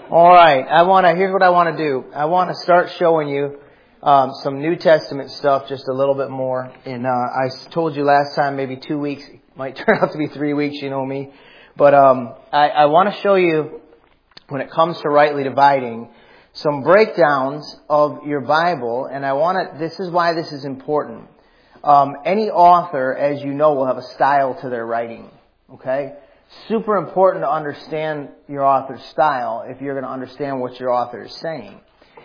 All right. Here's what I want to do. I want to start showing you some New Testament stuff just a little bit more. And I told you last time maybe 2 weeks. It might turn out to be 3 weeks, you know me. But I want to show you, when it comes to rightly dividing, some breakdowns of your Bible. And this is why this is important. Any author, as you know, will have a style to their writing. Okay? Super important to understand your author's style if you're going to understand what your author is saying.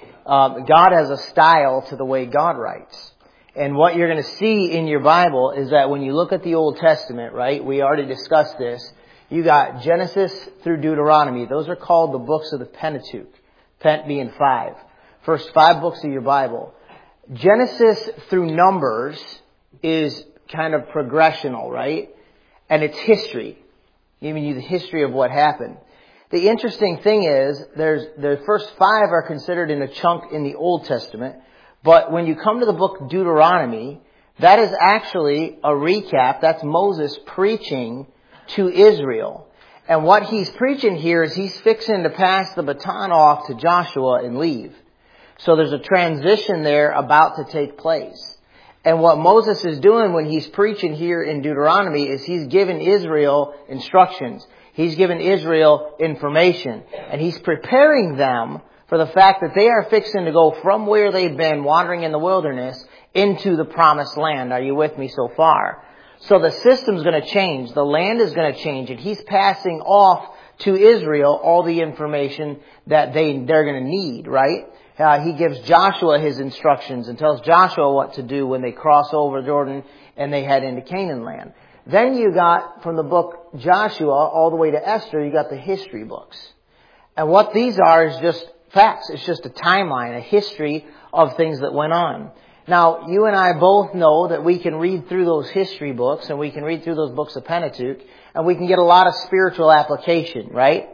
God has a style to the way God writes. And what you're going to see in your Bible is that when you look at the Old Testament, right, we already discussed this, you got Genesis through Deuteronomy. Those are called the books of the Pentateuch. Pent being 5. First 5 books of your Bible. Genesis through Numbers is kind of progressional, right? And it's history. Giving you the history of what happened. The interesting thing is, the first 5 are considered in a chunk in the Old Testament, but when you come to the book of Deuteronomy, that is actually a recap. That's Moses preaching to Israel. And what he's preaching here is he's fixing to pass the baton off to Joshua and leave. So there's a transition there about to take place. And what Moses is doing when he's preaching here in Deuteronomy is he's giving Israel instructions. He's giving Israel information. And he's preparing them for the fact that they are fixing to go from where they've been wandering in the wilderness into the promised land. Are you with me so far? So the system's going to change. The land is going to change. And he's passing off to Israel all the information that they're going to need, right? He gives Joshua his instructions and tells Joshua what to do when they cross over Jordan and they head into Canaan land. Then you got, from the book Joshua all the way to Esther, you got the history books. And what these are is just facts. It's just a timeline, a history of things that went on. Now, you and I both know that we can read through those history books and we can read through those books of Pentateuch and we can get a lot of spiritual application, right?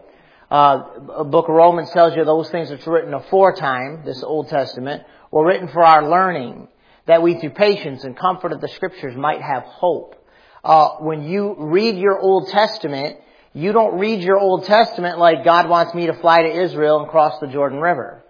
A book of Romans tells you those things that's written aforetime, this Old Testament, were written for our learning, that we through patience and comfort of the Scriptures might have hope. When you read your Old Testament, you don't read your Old Testament like God wants me to fly to Israel and cross the Jordan River.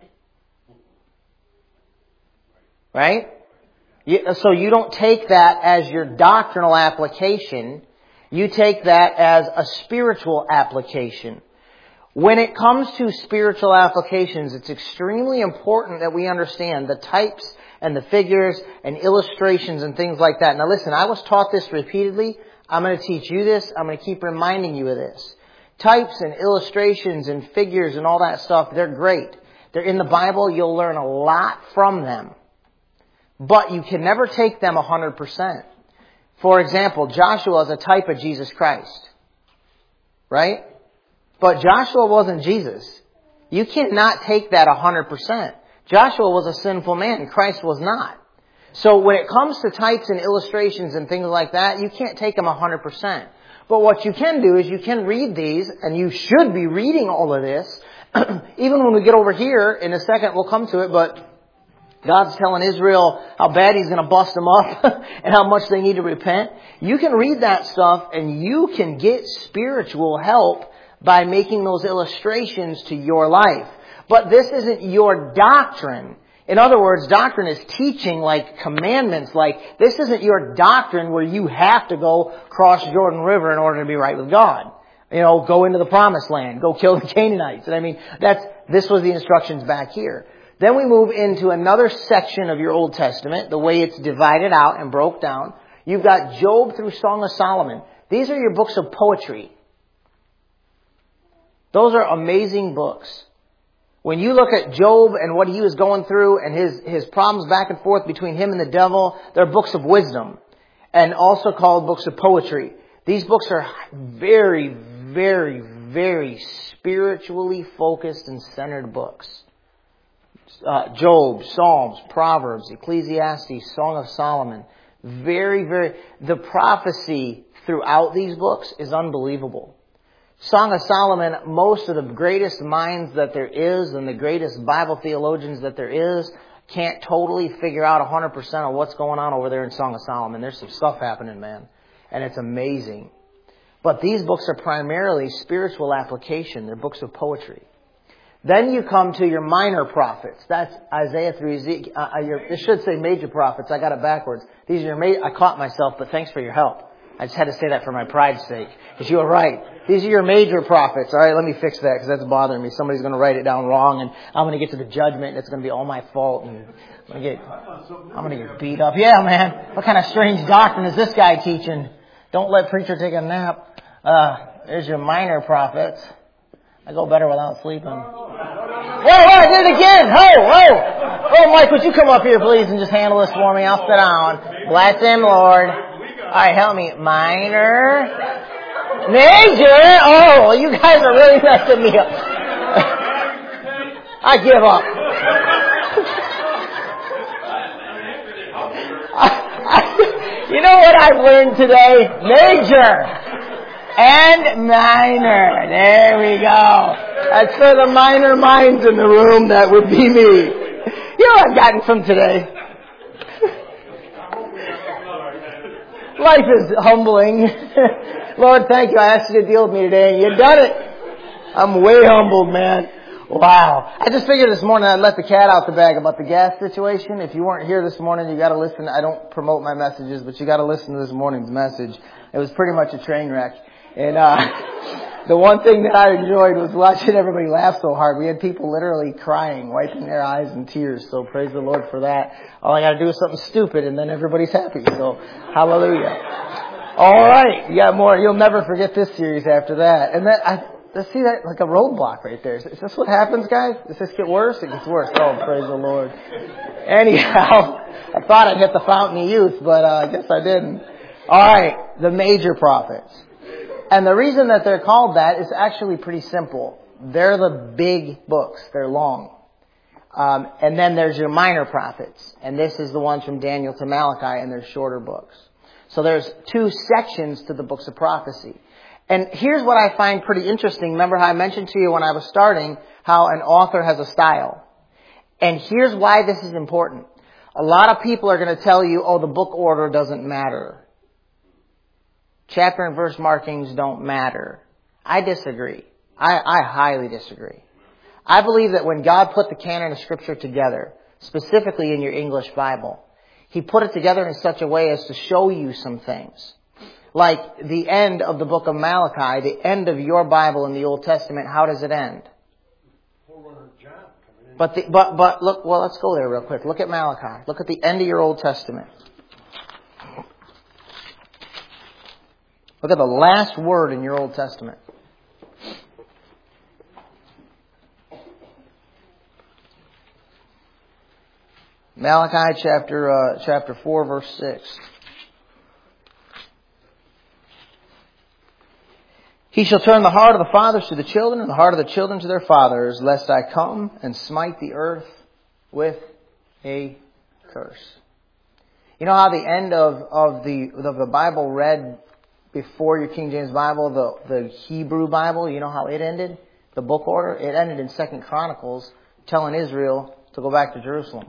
Right? So you don't take that as your doctrinal application. You take that as a spiritual application. When it comes to spiritual applications, it's extremely important that we understand the types and the figures and illustrations and things like that. Now listen, I was taught this repeatedly. I'm going to teach you this. I'm going to keep reminding you of this. Types and illustrations and figures and all that stuff, they're great. They're in the Bible. You'll learn a lot from them. But you can never take them 100%. For example, Joshua is a type of Jesus Christ. Right? But Joshua wasn't Jesus. You cannot take that 100%. Joshua was a sinful man. Christ was not. So when it comes to types and illustrations and things like that, you can't take them 100%. But what you can do is you can read these, and you should be reading all of this. Even when we get over here, in a second we'll come to it, but God's telling Israel how bad He's going to bust them up and how much they need to repent. You can read that stuff and you can get spiritual help by making those illustrations to your life. But this isn't your doctrine. In other words, doctrine is teaching like commandments. Like, this isn't your doctrine where you have to go cross Jordan River in order to be right with God. You know, go into the promised land. Go kill the Canaanites. And I mean, this was the instructions back here. Then we move into another section of your Old Testament, the way it's divided out and broke down. You've got Job through Song of Solomon. These are your books of poetry. Those are amazing books. When you look at Job and what he was going through and his problems back and forth between him and the devil, they're books of wisdom and also called books of poetry. These books are very, very, very spiritually focused and centered books. Job, Psalms, Proverbs, Ecclesiastes, Song of Solomon. The prophecy throughout these books is unbelievable. Song of Solomon, most of the greatest minds that there is and the greatest Bible theologians that there is can't totally figure out 100% of what's going on over there in Song of Solomon. There's some stuff happening, man. And it's amazing. But these books are primarily spiritual application. They're books of poetry. Then you come to your minor prophets. That's Isaiah through Ezekiel. It should say major prophets. I got it backwards. These are your I caught myself, but thanks for your help. I just had to say that for my pride's sake. Because you were right. These are your major prophets. All right, let me fix that because that's bothering me. Somebody's going to write it down wrong, and I'm going to get to the judgment, and it's going to be all my fault, and I'm going to get beat up. Yeah, man. What kind of strange doctrine is this guy teaching? Don't let preacher take a nap. There's your minor prophets. I go better without sleeping. Whoa, I did it again! Whoa! Oh, Mike, would you come up here, please, and just handle this for me? I'll sit down. Bless him, Lord. All right, help me. Minor. Major. Oh, you guys are really messing me up. I give up. You know what I've learned today? Major and minor. There we go. That's for the minor minds in the room. That would be me. You know what I've gotten from today? Life is humbling. Lord, thank you. I asked you to deal with me today, and you done it. I'm way humbled, man. Wow. I just figured this morning I'd let the cat out the bag about the gas situation. If you weren't here this morning, you got to listen. I don't promote my messages, but you got to listen to this morning's message. It was pretty much a train wreck. And the one thing that I enjoyed was watching everybody laugh so hard. We had people literally crying, wiping their eyes in tears. So praise the Lord for that. All I got to do is something stupid, and then everybody's happy. So hallelujah. All right, you got more. You'll never forget this series after that. And let's see that like a roadblock right there. Is this what happens, guys? Does this get worse? It gets worse. Oh, praise the Lord. Anyhow, I thought I'd hit the fountain of youth, but I guess I didn't. All right, the major prophets. And the reason that they're called that is actually pretty simple. They're the big books. They're long. And then there's your minor prophets. And this is the ones from Daniel to Malachi, and they're shorter books. So there's 2 sections to the books of prophecy. And here's what I find pretty interesting. Remember how I mentioned to you when I was starting how an author has a style. And here's why this is important. A lot of people are going to tell you, oh, the book order doesn't matter. Chapter and verse markings don't matter. I disagree. I highly disagree. I believe that when God put the canon of Scripture together, specifically in your English Bible, He put it together in such a way as to show you some things. Like the end of the book of Malachi, the end of your Bible in the Old Testament, how does it end? But look, well, let's go there real quick. Look at Malachi. Look at the end of your Old Testament. Look at the last word in your Old Testament. Malachi chapter 4, verse 6. He shall turn the heart of the fathers to the children, and the heart of the children to their fathers, lest I come and smite the earth with a curse. You know how the end of the Bible read before your King James Bible, the Hebrew Bible, you know how it ended? The book order? It ended in 2 Chronicles, telling Israel to go back to Jerusalem.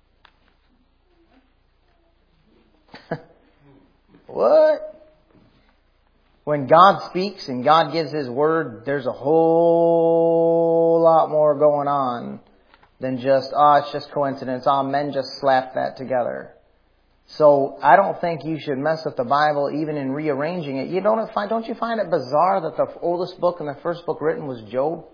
What? When God speaks and God gives His word, there's a whole lot more going on than just, it's just coincidence. Men just slapped that together. So I don't think you should mess with the Bible even in rearranging it. Don't you find it bizarre that the oldest book and the first book written was Job?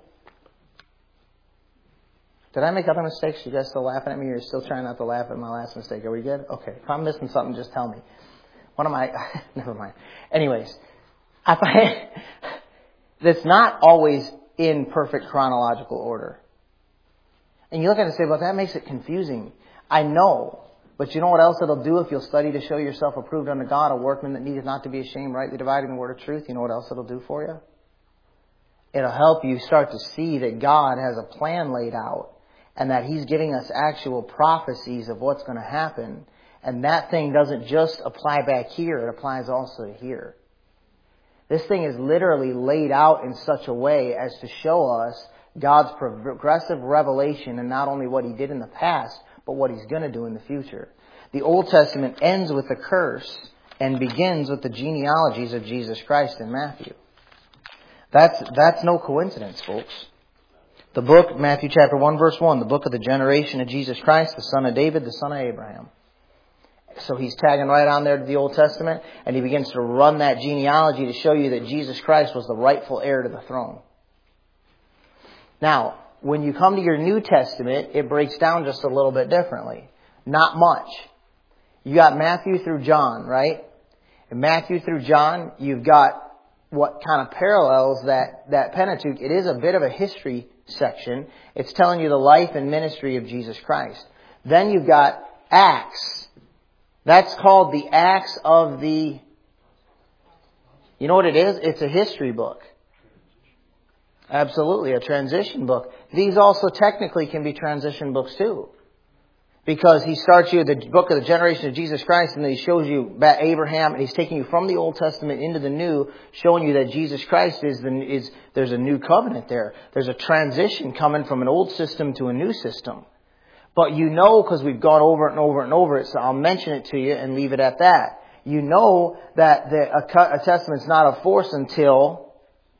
Did I make other mistakes? You guys still laughing at me, or you're still trying not to laugh at my last mistake? Are we good? Okay. If I'm missing something, just tell me. Never mind. Anyways, I find that's not always in perfect chronological order. And you look at it and say, well, that makes it confusing. I know. But you know what else it'll do if you'll study to show yourself approved unto God, a workman that needeth not to be ashamed, rightly dividing the word of truth? You know what else it'll do for you? It'll help you start to see that God has a plan laid out and that He's giving us actual prophecies of what's going to happen. And that thing doesn't just apply back here, it applies also to here. This thing is literally laid out in such a way as to show us God's progressive revelation and not only what He did in the past, but what He's going to do in the future. The Old Testament ends with the curse and begins with the genealogies of Jesus Christ in Matthew. That's no coincidence, folks. The book, Matthew chapter 1, verse 1, the book of the generation of Jesus Christ, the son of David, the son of Abraham. So he's tagging right on there to the Old Testament, and he begins to run that genealogy to show you that Jesus Christ was the rightful heir to the throne. Now, when you come to your New Testament, it breaks down just a little bit differently. Not much. You got Matthew through John, right? In Matthew through John, you've got what kind of parallels that Pentateuch. It is a bit of a history section. It's telling you the life and ministry of Jesus Christ. Then you've got Acts. That's called the Acts of the... You know what it is? It's a history book. Absolutely, a transition book. These also technically can be transition books too. Because he starts you with the book of the generation of Jesus Christ, and then he shows you about Abraham, and he's taking you from the Old Testament into the New, showing you that Jesus Christ there's a new covenant there. There's a transition coming from an old system to a new system. But you know, because we've gone over it and over and over it, so I'll mention it to you and leave it at that. You know that a testament's not of force until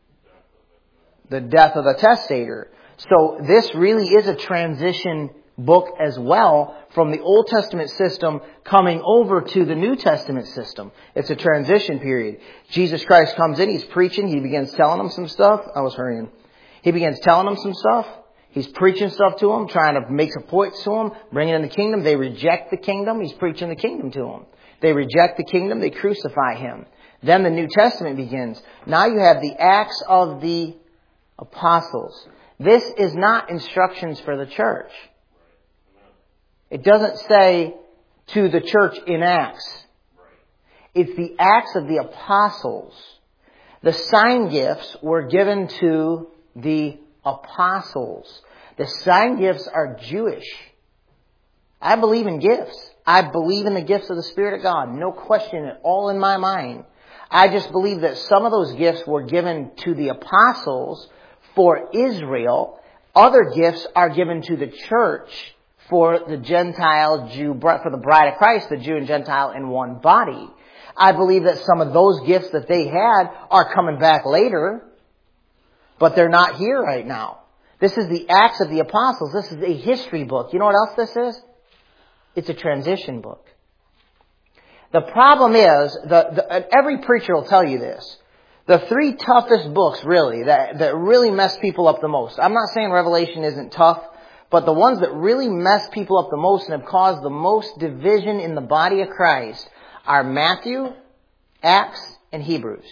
the death of the testator. So this really is a transition book as well from the Old Testament system coming over to the New Testament system. It's a transition period. Jesus Christ comes in, he's preaching, he begins telling them some stuff. I was hurrying. He begins telling them some stuff. He's preaching stuff to them, trying to make some points to them, bringing in the kingdom. They reject the kingdom. He's preaching the kingdom to them. They reject the kingdom. They crucify him. Then the New Testament begins. Now you have the Acts of the Apostles. This is not instructions for the church. It doesn't say to the church in Acts. It's the Acts of the Apostles. The sign gifts were given to the apostles. The sign gifts are Jewish. I believe in gifts. I believe in the gifts of the Spirit of God. No question at all in my mind. I just believe that some of those gifts were given to the apostles for Israel. Other gifts are given to the church for the Gentile Jew, for the bride of Christ, the Jew and Gentile in one body. I believe that some of those gifts that they had are coming back later, but they're not here right now. This is the Acts of the Apostles. This is a history book. You know what else this is? It's a transition book. The problem is, every preacher will tell you this. The three toughest books, really, that really mess people up the most. I'm not saying Revelation isn't tough, but the ones that really mess people up the most and have caused the most division in the body of Christ are Matthew, Acts, and Hebrews.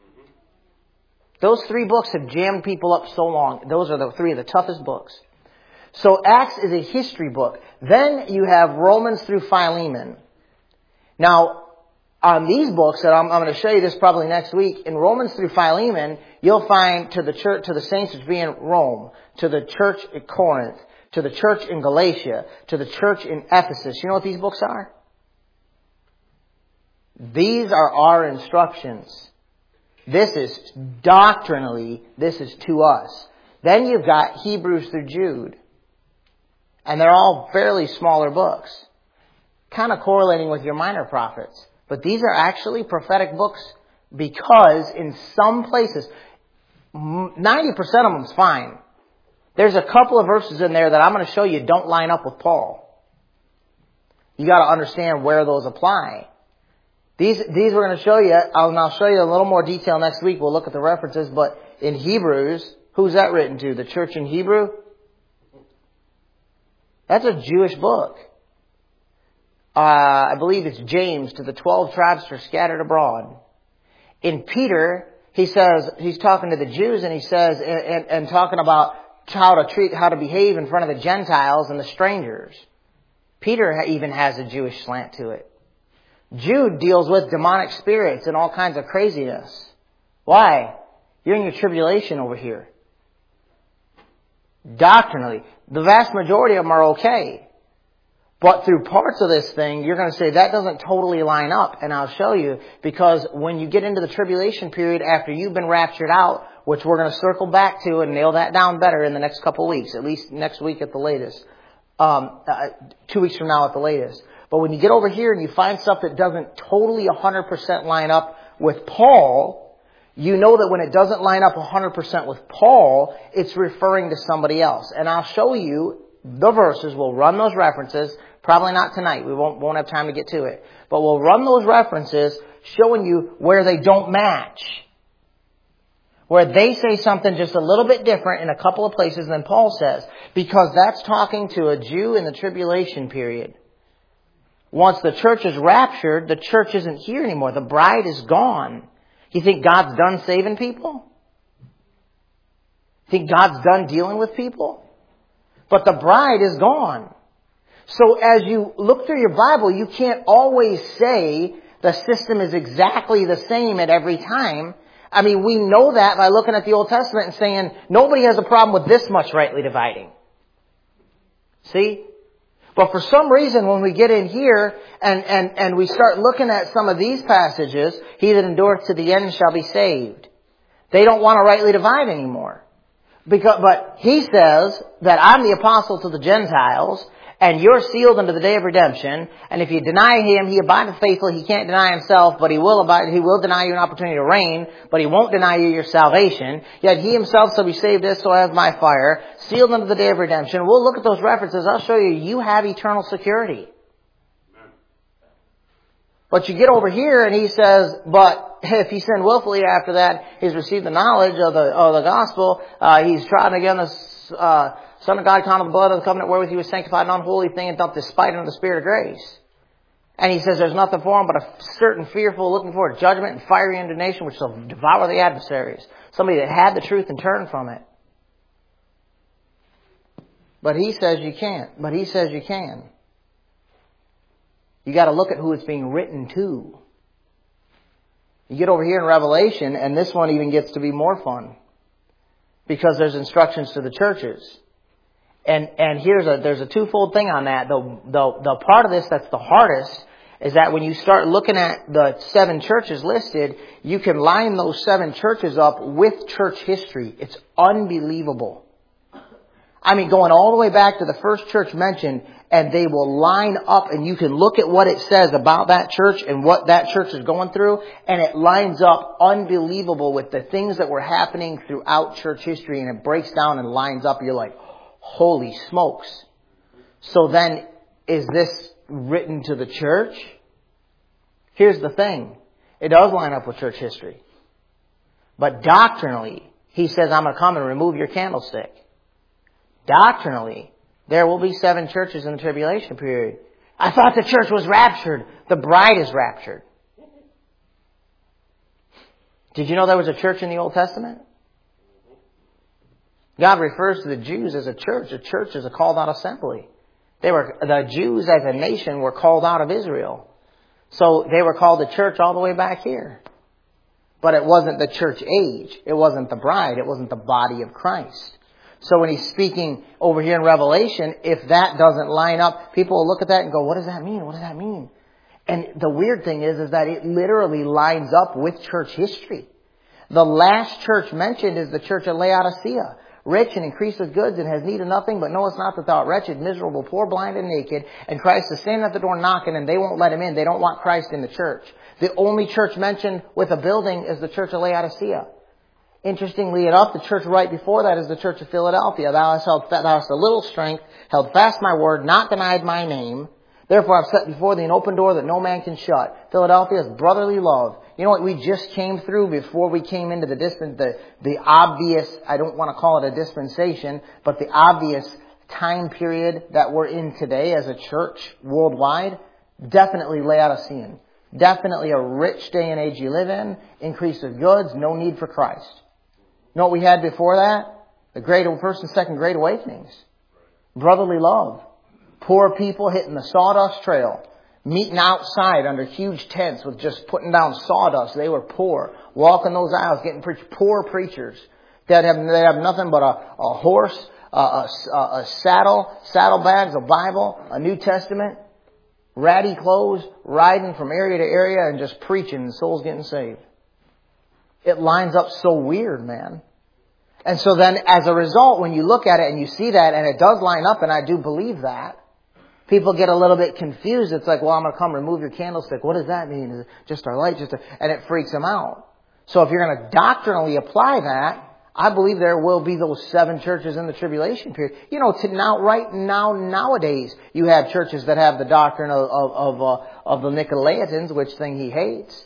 Those three books have jammed people up so long. Those are the three of the toughest books. So Acts is a history book. Then you have Romans through Philemon. Now, on these books, that I'm going to show you this probably next week, in Romans through Philemon, you'll find to the church, to the saints which be in Rome, to the church at Corinth, to the church in Galatia, to the church in Ephesus. You know what these books are? These are our instructions. This is doctrinally, this is to us. Then you've got Hebrews through Jude. And they're all fairly smaller books. Kind of correlating with your minor prophets. But these are actually prophetic books because in some places, 90% of them is fine. There's a couple of verses in there that I'm going to show you don't line up with Paul. You got to understand where those apply. These we're going to show you, and I'll show you a little more detail next week. We'll look at the references, but in Hebrews, who's that written to? The church in Hebrew? That's a Jewish book. I believe it's James, to the 12 tribes that are scattered abroad. In Peter, he says, he's talking to the Jews, and he says, and talking about how to behave in front of the Gentiles and the strangers. Peter even has a Jewish slant to it. Jude deals with demonic spirits and all kinds of craziness. Why? You're in your tribulation over here. Doctrinally, the vast majority of them are okay. But through parts of this thing, you're going to say that doesn't totally line up. And I'll show you, because when you get into the tribulation period after you've been raptured out, which we're going to circle back to and nail that down better in the next couple of weeks, at least next week at the latest, 2 weeks from now at the latest. But when you get over here and you find stuff that doesn't totally 100% line up with Paul, you know that when it doesn't line up 100% with Paul, it's referring to somebody else. And I'll show you the verses. We'll run those references. Probably not tonight. We won't have time to get to it. But we'll run those references showing you where they don't match. Where they say something just a little bit different in a couple of places than Paul says. Because that's talking to a Jew in the tribulation period. Once the church is raptured, the church isn't here anymore. The bride is gone. You think God's done saving people? Think God's done dealing with people? But the bride is gone. So as you look through your Bible, you can't always say the system is exactly the same at every time. I mean, we know that by looking at the Old Testament and saying, nobody has a problem with this much rightly dividing. See? But for some reason, when we get in here and we start looking at some of these passages, he that endureth to the end shall be saved. They don't want to rightly divide anymore. But he says that I'm the apostle to the Gentiles, and you're sealed unto the day of redemption. And if you deny him, he abideth faithful. He can't deny himself, but he will deny you an opportunity to reign, but he won't deny you your salvation. Yet he himself shall be saved as so as my fire, sealed unto the day of redemption. We'll look at those references. I'll show you have eternal security. But you get over here and he says, but if he sinned willfully after that, he's received the knowledge of the gospel, he's trodden again the Son of God counted the blood of the covenant wherewith he was sanctified, an unholy thing, and doth despite unto the Spirit of grace. And he says there's nothing for him but a certain fearful looking for judgment and fiery indignation which shall devour the adversaries. Somebody that had the truth and turned from it. But he says you can't. But he says you can. You got to look at who it's being written to. You get over here in Revelation, and this one even gets to be more fun. Because there's instructions to the churches. And there's a twofold thing on that. The part of this that's the hardest is that when you start looking at the 7 churches listed, you can line those 7 churches up with church history. It's unbelievable. I mean, going all the way back to the first church mentioned, and they will line up, and you can look at what it says about that church and what that church is going through, and it lines up unbelievable with the things that were happening throughout church history, and it breaks down and lines up. You're like, holy smokes. So then, is this written to the church? Here's the thing. It does line up with church history. But doctrinally, he says, I'm going to come and remove your candlestick. Doctrinally, there will be 7 churches in the tribulation period. I thought the church was raptured. The bride is raptured. Did you know there was a church in the Old Testament? God refers to the Jews as a church. A church is a called out assembly. The Jews as a nation were called out of Israel. So they were called the church all the way back here. But it wasn't the church age. It wasn't the bride. It wasn't the body of Christ. So when he's speaking over here in Revelation, if that doesn't line up, people will look at that and go, what does that mean? What does that mean? And the weird thing is that it literally lines up with church history. The last church mentioned is the church of Laodicea. Rich and increased with goods and has need of nothing, but knowest not that thou art wretched, miserable, poor, blind, and naked. And Christ is standing at the door knocking, and they won't let him in. They don't want Christ in the church. The only church mentioned with a building is the church of Laodicea. Interestingly enough, the church right before that is the church of Philadelphia. Thou hast a little strength, held fast my word, not denied my name. Therefore I've set before thee an open door that no man can shut. Philadelphia is brotherly love. You know what we just came through before we came into the obvious, I don't want to call it a dispensation, but the obvious time period that we're in today as a church worldwide? Definitely Laodicean. Definitely a rich day and age you live in. Increase of goods, no need for Christ. You know what we had before that? The first and second great awakenings. Brotherly love. Poor people hitting the sawdust trail. Meeting outside under huge tents with just putting down sawdust. They were poor. Walking those aisles, getting preached. Poor preachers. They have nothing but a horse, a saddlebags, a Bible, a New Testament, ratty clothes, riding from area to area and just preaching and souls getting saved. It lines up so weird, man. And so then as a result, when you look at it and you see that, and it does line up, and I do believe that, people get a little bit confused. It's like, well, I'm going to come remove your candlestick. What does that mean? Is it just our light? And it freaks them out. So if you're going to doctrinally apply that, I believe there will be those 7 churches in the tribulation period. You know, nowadays, you have churches that have the doctrine of the Nicolaitans, which thing he hates.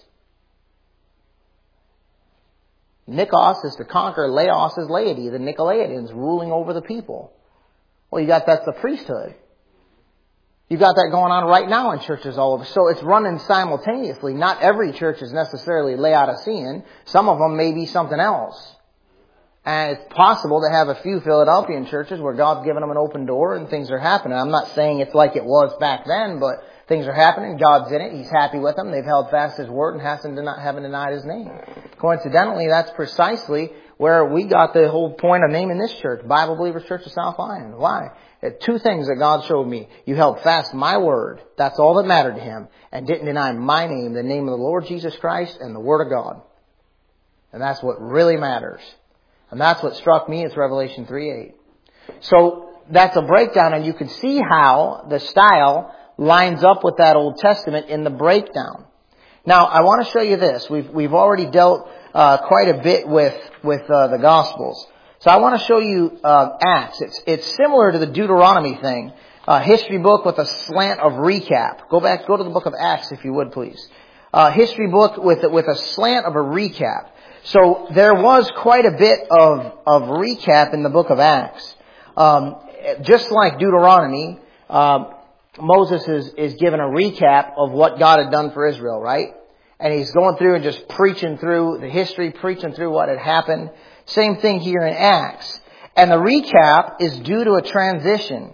Nikos is to conquer, Laos is laity, the Nicolaitans ruling over the people. Well, that's the priesthood. You got that going on right now in churches all over. So it's running simultaneously. Not every church is necessarily Laodicean. Some of them may be something else. And it's possible to have a few Philadelphian churches where God's given them an open door and things are happening. I'm not saying it's like it was back then, but things are happening. God's in it. He's happy with them. They've held fast His word and haven't denied His name. Coincidentally, that's precisely where we got the whole point of naming this church, Bible Believers Church of South Lyon. Why? 2 things that God showed me. You held fast my word. That's all that mattered to Him. And didn't deny my name, the name of the Lord Jesus Christ and the Word of God. And that's what really matters. And that's what struck me. It's Revelation 3:8. So that's a breakdown, and you can see how the style lines up with that Old Testament in the breakdown. Now, I want to show you this. We've already dealt quite a bit with the Gospels. So I want to show you Acts. It's similar to the Deuteronomy thing. History book with a slant of recap. Go to the book of Acts if you would, please. History book with a slant of a recap. So there was quite a bit of recap in the book of Acts. Just like Deuteronomy, Moses is given a recap of what God had done for Israel, right? And he's going through and just preaching through the history, preaching through what had happened. Same thing here in Acts. And the recap is due to a transition.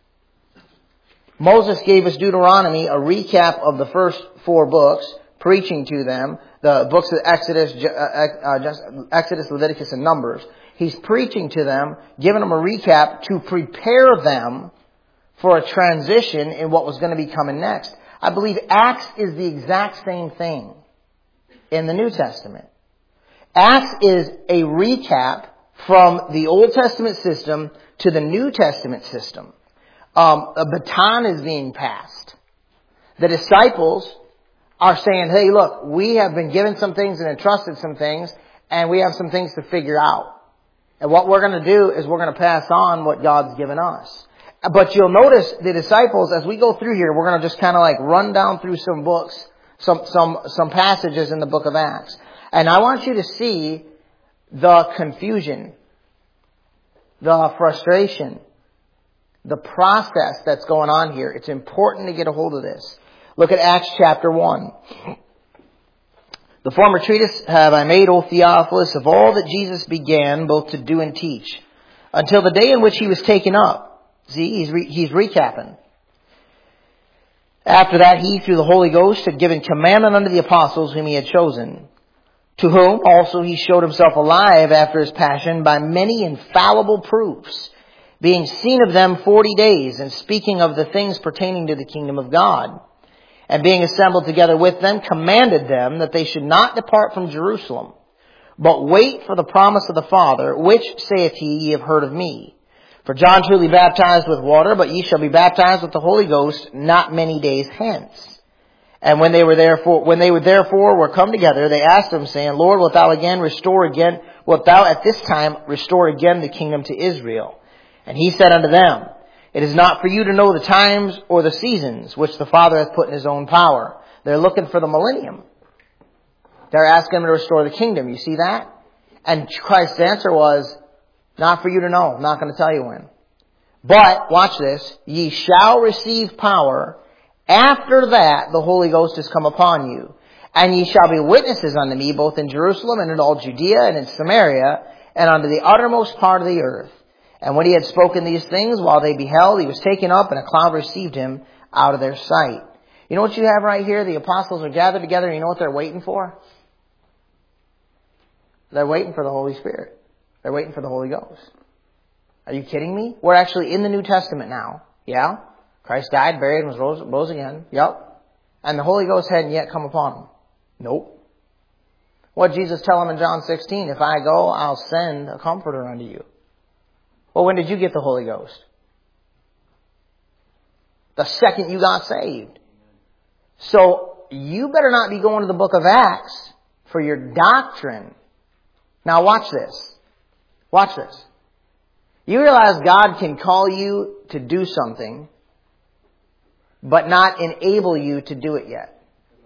Moses gave us Deuteronomy, a recap of the first 4 books, preaching to them, the books of Exodus, Leviticus, and Numbers. He's preaching to them, giving them a recap to prepare them for a transition in what was going to be coming next. I believe Acts is the exact same thing in the New Testament. Acts is a recap from the Old Testament system to the New Testament system. A baton is being passed. The disciples are saying, hey, look, we have been given some things and entrusted some things, and we have some things to figure out. And what we're going to do is we're going to pass on what God's given us. But you'll notice the disciples, as we go through here, we're going to just kind of like run down through some books, some passages in the book of Acts. And I want you to see the confusion, the frustration, the process that's going on here. It's important to get a hold of this. Look at Acts chapter 1. The former treatise have I made, O Theophilus, of all that Jesus began both to do and teach, until the day in which He was taken up. See, he's recapping. After that, He, through the Holy Ghost, had given commandment unto the apostles whom He had chosen, to whom also He showed Himself alive after His passion by many infallible proofs, being seen of them 40 days, and speaking of the things pertaining to the kingdom of God. And being assembled together with them, commanded them that they should not depart from Jerusalem, but wait for the promise of the Father, which, saith He, ye have heard of me. For John truly baptized with water, but ye shall be baptized with the Holy Ghost not many days hence. And when they therefore were come together, they asked Him, saying, Lord, wilt thou at this time restore again the kingdom to Israel? And He said unto them, it is not for you to know the times or the seasons which the Father hath put in His own power. They're looking for the millennium. They're asking Him to restore the kingdom. You see that? And Christ's answer was, not for you to know. I'm not going to tell you when. But, watch this, ye shall receive power. After that, the Holy Ghost is come upon you. And ye shall be witnesses unto me, both in Jerusalem and in all Judea and in Samaria, and unto the uttermost part of the earth. And when He had spoken these things, while they beheld, He was taken up, and a cloud received Him out of their sight. You know what you have right here? The apostles are gathered together, and you know what they're waiting for? They're waiting for the Holy Spirit. They're waiting for the Holy Ghost. Are you kidding me? We're actually in the New Testament now. Yeah? Christ died, buried, and was rose again. Yep. And the Holy Ghost hadn't yet come upon Him. Nope. What did Jesus tell Him in John 16? If I go, I'll send a comforter unto you. Well, when did you get the Holy Ghost? The second you got saved. So, you better not be going to the book of Acts for your doctrine. Now watch this. Watch this. You realize God can call you to do something, but not enable you to do it yet.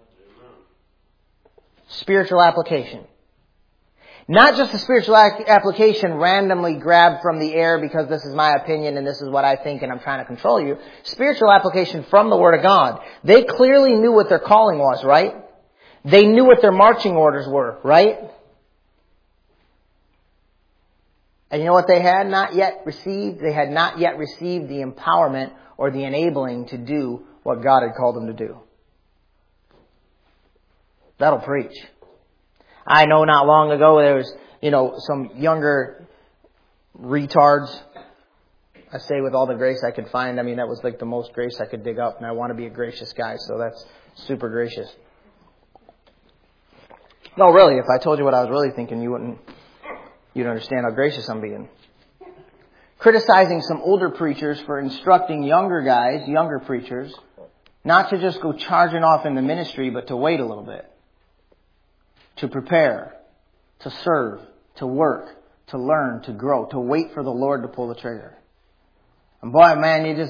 Spiritual application. Not just a spiritual application randomly grabbed from the air because this is my opinion and this is what I think and I'm trying to control you. Spiritual application from the Word of God. They clearly knew what their calling was, right? They knew what their marching orders were, right? And you know what they had not yet received? They had not yet received the empowerment or the enabling to do what God had called them to do. That'll preach. I know not long ago there was, some younger retards. I say with all the grace I could find. I mean, that was like the most grace I could dig up. And I want to be a gracious guy, so that's super gracious. No, really, if I told you what I was really thinking, you'd understand how gracious I'm being. Criticizing some older preachers for instructing younger guys, younger preachers, not to just go charging off in the ministry, but to wait a little bit. To prepare, to serve, to work, to learn, to grow, to wait for the Lord to pull the trigger. And boy, man, I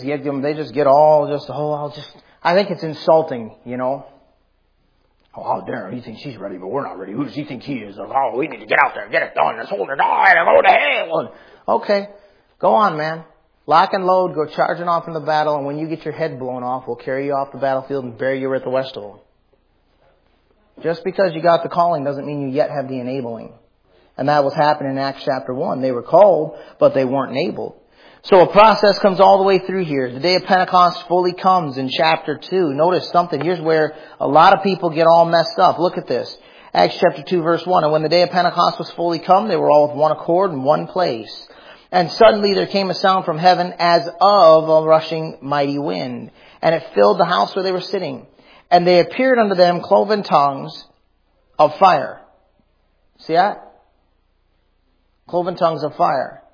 think it's insulting, Oh, how dare he thinks he's ready, but we're not ready. Who does he think he is? Oh, we need to get out there and get it done. Let's hold it on and go to hell. Okay, go on, man. Lock and load, go charging off in the battle, and when you get your head blown off, we'll carry you off the battlefield and bury you at the Westall. Just because you got the calling doesn't mean you yet have the enabling. And that was happening in Acts chapter 1. They were called, but they weren't enabled. So a process comes all the way through here. The day of Pentecost fully comes in chapter 2. Notice something. Here's where a lot of people get all messed up. Look at this. Acts chapter 2 verse 1. And when the day of Pentecost was fully come, they were all with one accord in one place. And suddenly there came a sound from heaven as of a rushing mighty wind. And it filled the house where they were sitting. And they appeared unto them cloven tongues of fire. See that? Cloven tongues of fire.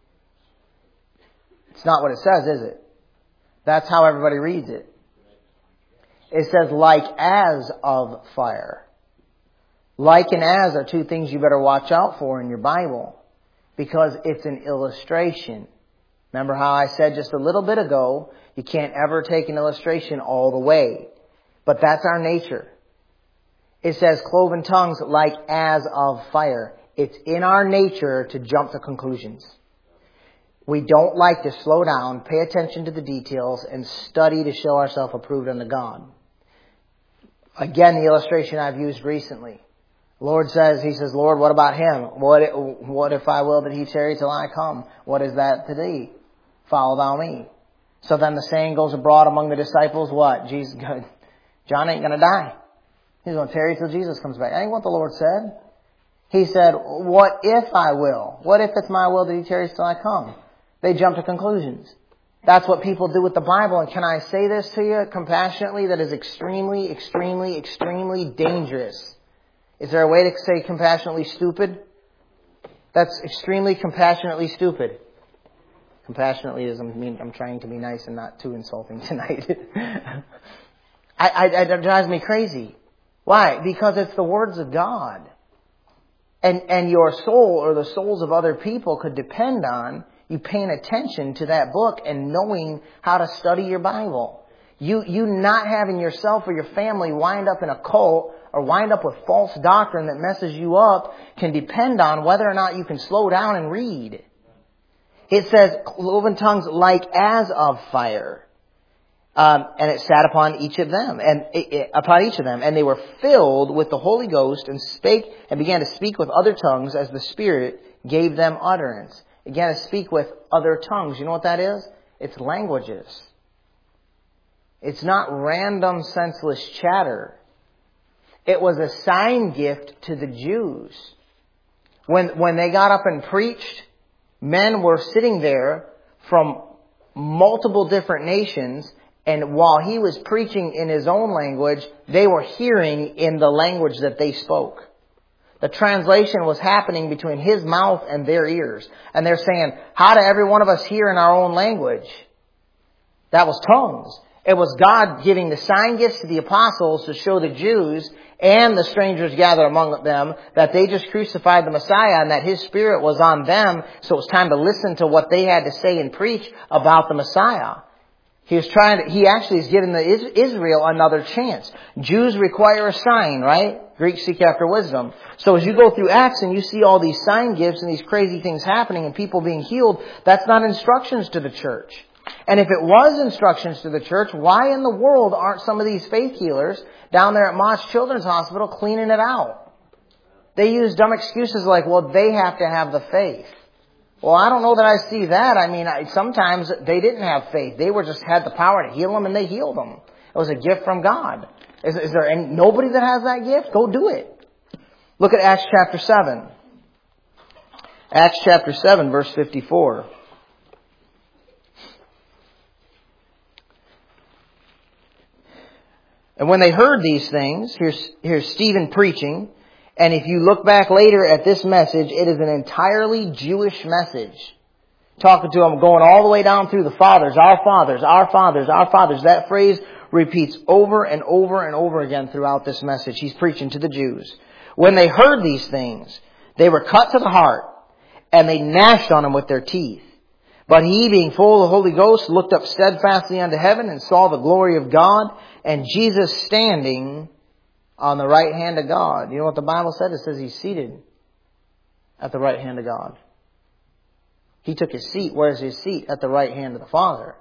It's not what it says, is it? That's how everybody reads it. It says like as of fire. Like and as are two things you better watch out for in your Bible. Because it's an illustration. Remember how I said just a little bit ago, you can't ever take an illustration all the way. But that's our nature. It says cloven tongues like as of fire. It's in our nature to jump to conclusions. We don't like to slow down, pay attention to the details, and study to show ourselves approved unto God. Again, the illustration I've used recently. He says, Lord, what about him? What if I will that he tarry till I come? What is that to thee? Follow thou me. So then the saying goes abroad among the disciples, what? John ain't going to die. He's going to tarry till Jesus comes back. That ain't what the Lord said. He said, what if I will? What if it's my will that he tarries till I come? They jump to conclusions. That's what people do with the Bible. And can I say this to you compassionately? That is extremely, extremely, extremely dangerous. Is there a way to say compassionately stupid? That's extremely compassionately stupid. Compassionately I'm trying to be nice and not too insulting tonight. It drives me crazy. Why? Because it's the words of God. And your soul or the souls of other people could depend on you paying attention to that book and knowing how to study your Bible. You not having yourself or your family wind up in a cult or wind up with false doctrine that messes you up can depend on whether or not you can slow down and read. It says cloven tongues like as of fire. And it sat upon each of them, and they were filled with the Holy Ghost and spake and began to speak with other tongues as the Spirit gave them utterance. Began to speak with other tongues. You know what that is? It's languages. It's not random, senseless chatter. It was a sign gift to the Jews. When they got up and preached, men were sitting there from multiple different nations. And while he was preaching in his own language, they were hearing in the language that they spoke. The translation was happening between his mouth and their ears. And they're saying, how do every one of us hear in our own language? That was tongues. It was God giving the sign gifts to the apostles to show the Jews and the strangers gathered among them that they just crucified the Messiah and that His Spirit was on them. So it was time to listen to what they had to say and preach about the Messiah. He actually is giving Israel another chance. Jews require a sign, right? Greeks seek after wisdom. So as you go through Acts and you see all these sign gifts and these crazy things happening and people being healed, that's not instructions to the church. And if it was instructions to the church, why in the world aren't some of these faith healers down there at Mott's Children's Hospital cleaning it out? They use dumb excuses like, well, they have to have the faith. Well, I don't know that I see that. I mean, sometimes they didn't have faith. They just had the power to heal them and they healed them. It was a gift from God. Is there nobody that has that gift? Go do it. Look at Acts chapter 7. Acts chapter 7, verse 54. And when they heard these things, here's Stephen preaching. And if you look back later at this message, it is an entirely Jewish message. Talking to them, going all the way down through the fathers, our fathers, our fathers, our fathers. That phrase repeats over and over and over again throughout this message. He's preaching to the Jews. When they heard these things, they were cut to the heart, and they gnashed on him with their teeth. But he, being full of the Holy Ghost, looked up steadfastly unto heaven and saw the glory of God, and Jesus standing on the right hand of God. You know what the Bible said? It says He's seated at the right hand of God. He took His seat. Where's His seat? At the right hand of the Father.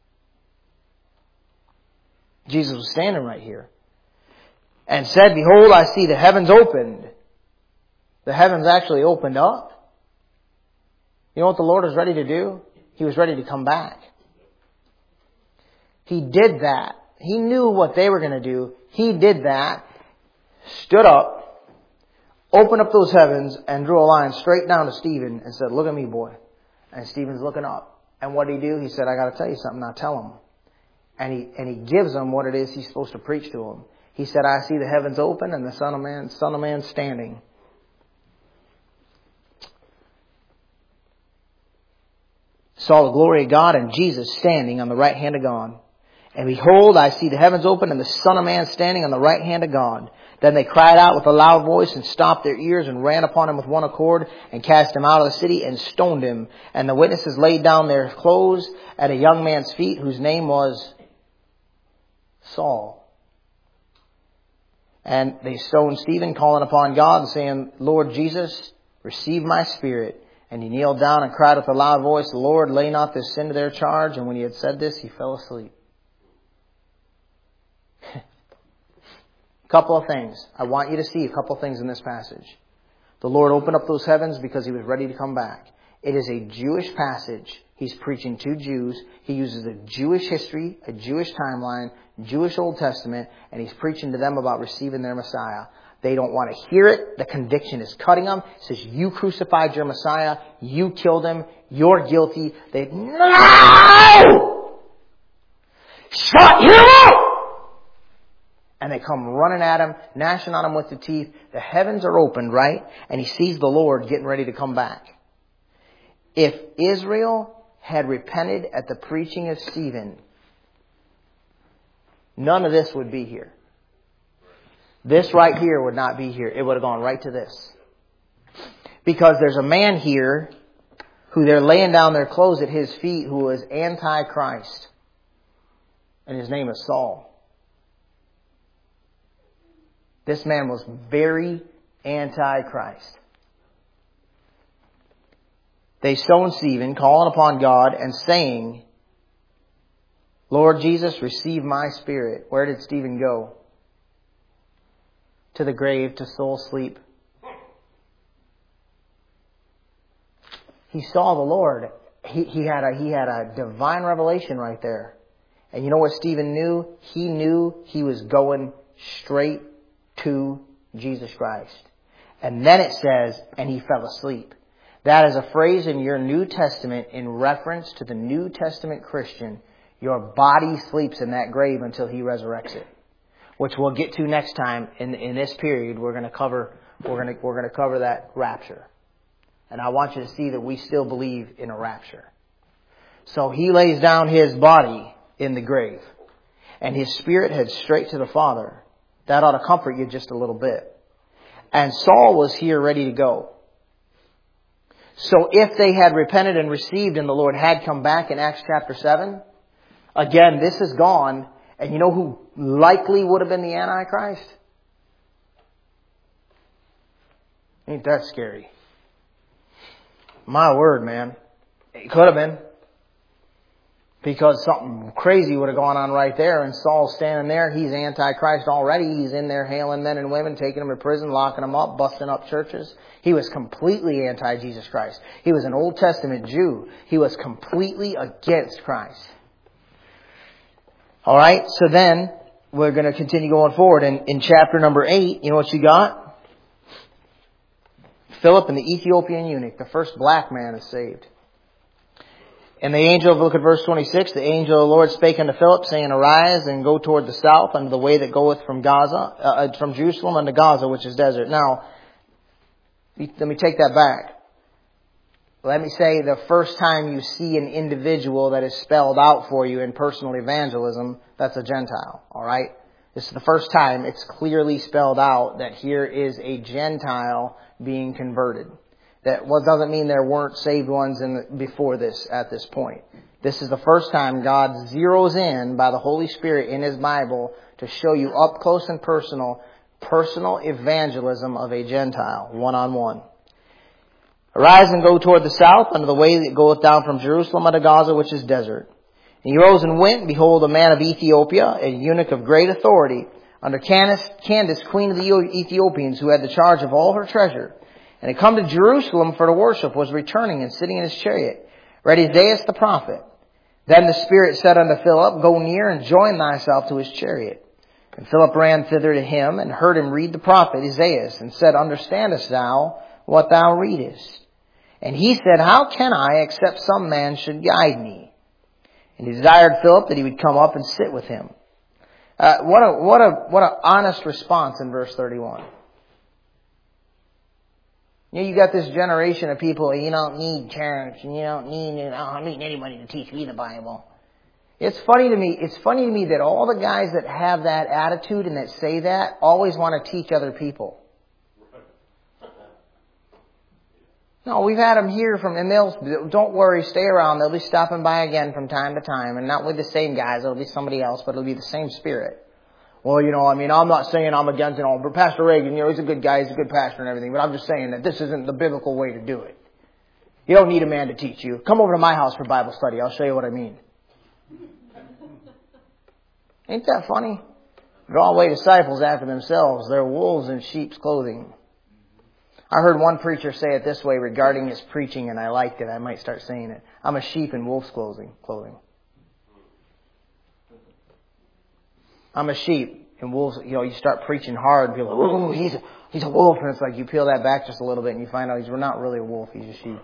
Jesus was standing right here. And said, Behold, I see the heavens opened. The heavens actually opened up. You know what the Lord was ready to do? He was ready to come back. He did that. He knew what they were going to do. He did that. Stood up, opened up those heavens, and drew a line straight down to Stephen and said, Look at me, boy. And Stephen's looking up. And what did he do? He said, I got to tell you something. Now tell him. And he gives him what it is he's supposed to preach to him. He said, I see the heavens open and the Son of Man standing. Saw the glory of God and Jesus standing on the right hand of God. And behold, I see the heavens open and the Son of Man standing on the right hand of God. Then they cried out with a loud voice and stopped their ears and ran upon him with one accord and cast him out of the city and stoned him. And the witnesses laid down their clothes at a young man's feet whose name was Saul. And they stoned Stephen, calling upon God and saying, Lord Jesus, receive my spirit. And he kneeled down and cried with a loud voice, Lord, lay not this sin to their charge. And when he had said this, he fell asleep. Couple of things. I want you to see a couple of things in this passage. The Lord opened up those heavens because He was ready to come back. It is a Jewish passage. He's preaching to Jews. He uses a Jewish history, a Jewish timeline, Jewish Old Testament, and He's preaching to them about receiving their Messiah. They don't want to hear it. The conviction is cutting them. It says, you crucified your Messiah. You killed Him. You're guilty. No! Shut Him up! And they come running at him, gnashing on him with the teeth. The heavens are opened, right? And he sees the Lord getting ready to come back. If Israel had repented at the preaching of Stephen, none of this would be here. This right here would not be here. It would have gone right to this. Because there's a man here who they're laying down their clothes at his feet who is anti-Christ. And his name is Saul. This man was very anti-Christ. They stoned Stephen, calling upon God and saying, Lord Jesus, receive my spirit. Where did Stephen go? To the grave, to soul sleep. He saw the Lord. He had a divine revelation right there. And you know what Stephen knew? He knew he was going straight to Jesus Christ. And then it says, and he fell asleep. That is a phrase in your New Testament in reference to the New Testament Christian. Your body sleeps in that grave until He resurrects it, which we'll get to next time. In this period, we're going to cover that rapture, and I want you to see that we still believe in a rapture. So he lays down his body in the grave. and his spirit heads straight to the Father. That ought to comfort you just a little bit. And Saul was here ready to go. So if they had repented and received and the Lord had come back in Acts chapter 7, again, this is gone. And you know who likely would have been the Antichrist? Ain't that scary? My word, man. It could have been. Because something crazy would have gone on right there, and Saul's standing there. He's Antichrist already. He's in there hailing men and women, taking them to prison, locking them up, busting up churches. He was completely anti-Jesus Christ. He was an Old Testament Jew. He was completely against Christ. All right, so then we're going to continue going forward. In chapter number 8, you know what you got? Philip and the Ethiopian eunuch, the first black man, is saved. And the angel, look at verse 26, the angel of the Lord spake unto Philip, saying, Arise and go toward the south unto the way that goeth from from Jerusalem unto Gaza, which is desert. Now, let me take that back. Let me say the first time you see an individual that is spelled out for you in personal evangelism, that's a Gentile. All right? This is the first time it's clearly spelled out that here is a Gentile being converted. That doesn't mean there weren't saved ones before this at this point. This is the first time God zeroes in by the Holy Spirit in His Bible to show you up close and personal evangelism of a Gentile, one-on-one. Arise and go toward the south unto the way that goeth down from Jerusalem unto Gaza, which is desert. And he rose and went, and behold, a man of Ethiopia, a eunuch of great authority, under Candace, queen of the Ethiopians, who had the charge of all her treasure, and had come to Jerusalem for to worship, was returning and sitting in his chariot, read Isaiah the prophet. Then the Spirit said unto Philip, Go near and join thyself to his chariot. And Philip ran thither to him, and heard him read the prophet Isaiah, and said, Understandest thou what thou readest? And he said, How can I, except some man should guide me? And he desired Philip that he would come up and sit with him. What a honest response in verse 31. You got this generation of people, you don't need church, and you don't need anybody to teach me the Bible. It's funny to me that all the guys that have that attitude and that say that always want to teach other people. No, we've had them here don't worry, stay around. They'll be stopping by again from time to time, and not with the same guys. It'll be somebody else, but it'll be the same spirit. Well, I'm not saying I'm against it all, but Pastor Reagan, he's a good guy, he's a good pastor and everything, but I'm just saying that this isn't the biblical way to do it. You don't need a man to teach you. Come over to my house for Bible study. I'll show you what I mean. Ain't that funny? Draw away disciples after themselves. They're wolves in sheep's clothing. I heard one preacher say it this way regarding his preaching, and I liked it. I might start saying it. I'm a sheep in wolf's clothing. I'm a sheep in wolves. You start preaching hard, and people go, "Oh, he's a wolf," and it's like you peel that back just a little bit, and you find out he's not really a wolf. He's a sheep.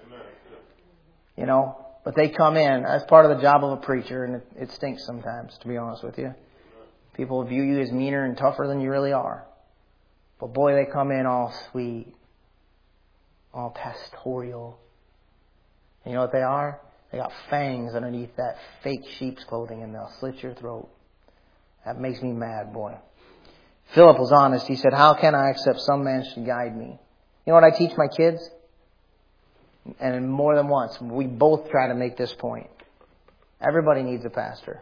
But they come in. That's part of the job of a preacher, and it stinks sometimes, to be honest with you. People view you as meaner and tougher than you really are. But boy, they come in all sweet, all pastoral. And you know what they are? They got fangs underneath that fake sheep's clothing, and they'll slit your throat. That makes me mad, boy. Philip was honest. He said, How can I, except some man should guide me? You know what I teach my kids? And more than once, we both try to make this point. Everybody needs a pastor.